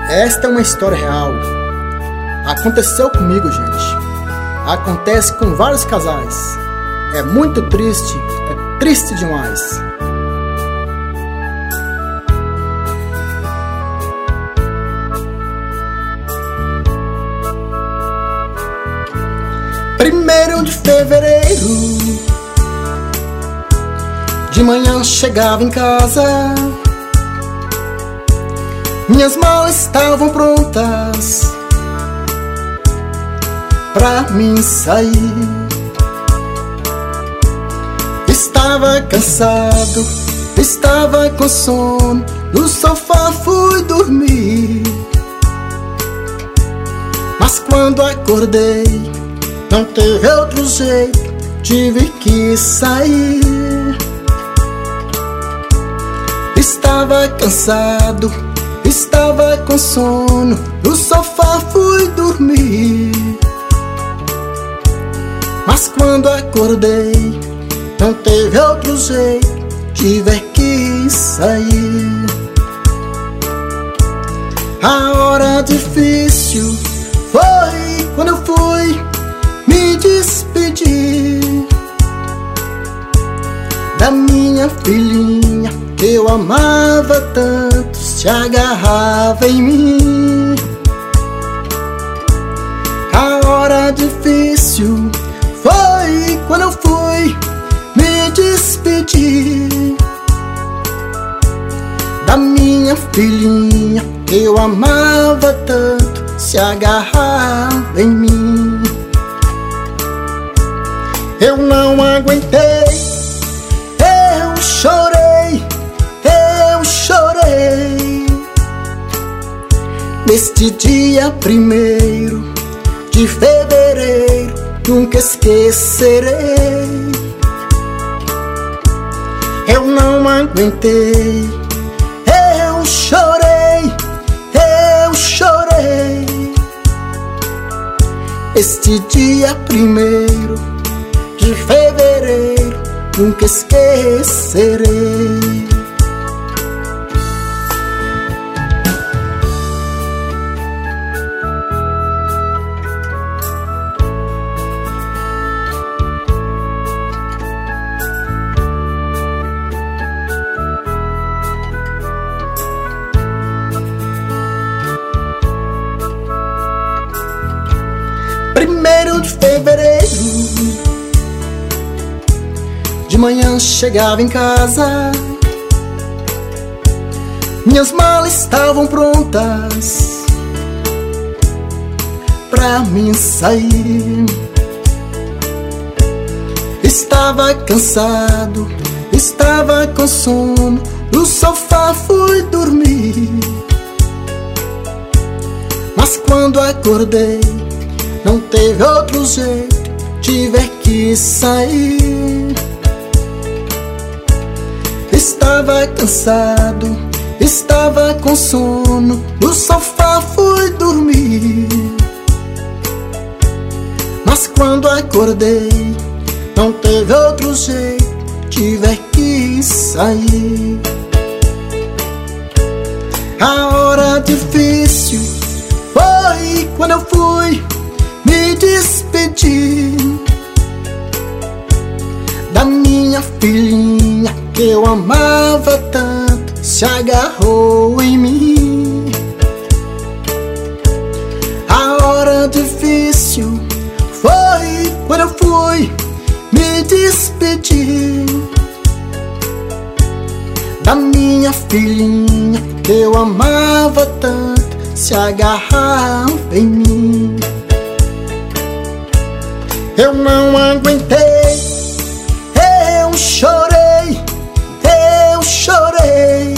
Esta é uma história real. Aconteceu comigo, gente. Acontece com vários casais. É muito triste, é triste demais. Primeiro de fevereiro, de manhã chegava em casa. Minhas malas estavam prontas pra mim sair. Estava cansado, estava com sono, no sofá fui dormir. Mas quando acordei, não teve outro jeito, tive que sair. Estava cansado, estava com sono, no sofá fui dormir. Mas quando acordei, não teve outro jeito, tive que sair. A hora difícil foi quando eu fui me despedir da minha filhinha que eu amava tanto, se agarrava em mim. A hora difícil foi quando eu fui me despedir da minha filhinha que eu amava tanto, se agarrava em mim. Eu não aguentei, eu chorei, eu chorei. Neste dia 1º de fevereiro, nunca esquecerei. Eu não aguentei, eu chorei, eu chorei. Este dia 1º de fevereiro, nunca esquecerei. Primeiro de fevereiro, de manhã chegava em casa. Minhas malas estavam prontas pra mim sair. Estava cansado, estava com sono, no sofá fui dormir. Mas quando acordei, não teve outro jeito, tive que sair. Estava cansado, estava com sono, no sofá fui dormir. Mas quando acordei, não teve outro jeito, tive que sair. A hora difícil foi quando eu fui me despedir da minha filhinha que eu amava tanto, se agarrou em mim. A hora difícil foi quando eu fui me despedir da minha filhinha que eu amava tanto, se agarrava em mim. Eu não aguentei, eu chorei, eu chorei.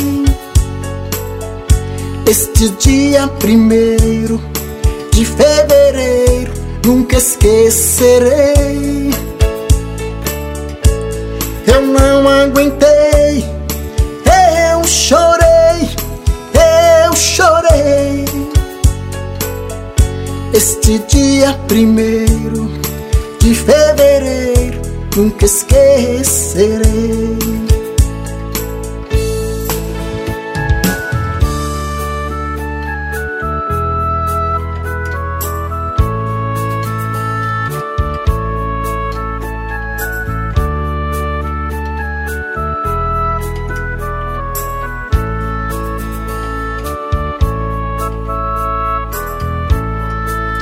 Este dia 1º de fevereiro, nunca esquecerei. Eu não aguentei, eu chorei, eu chorei. Este dia 1º de fevereiro, nunca esquecerei.